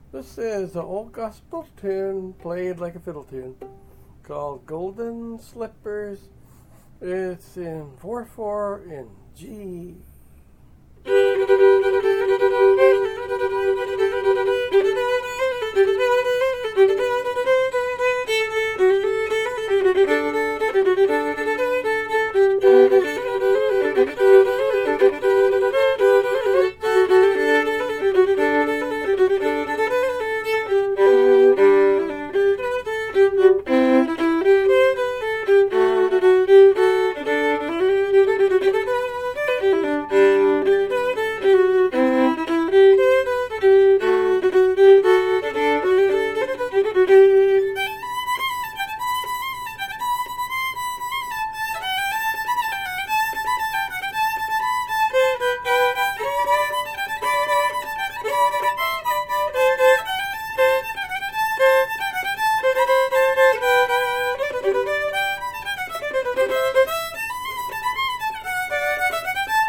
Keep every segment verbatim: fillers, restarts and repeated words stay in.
This is an old gospel tune played like a fiddle tune called Golden Slippers. It's in four four in G.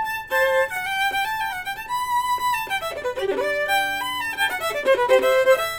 Thank you.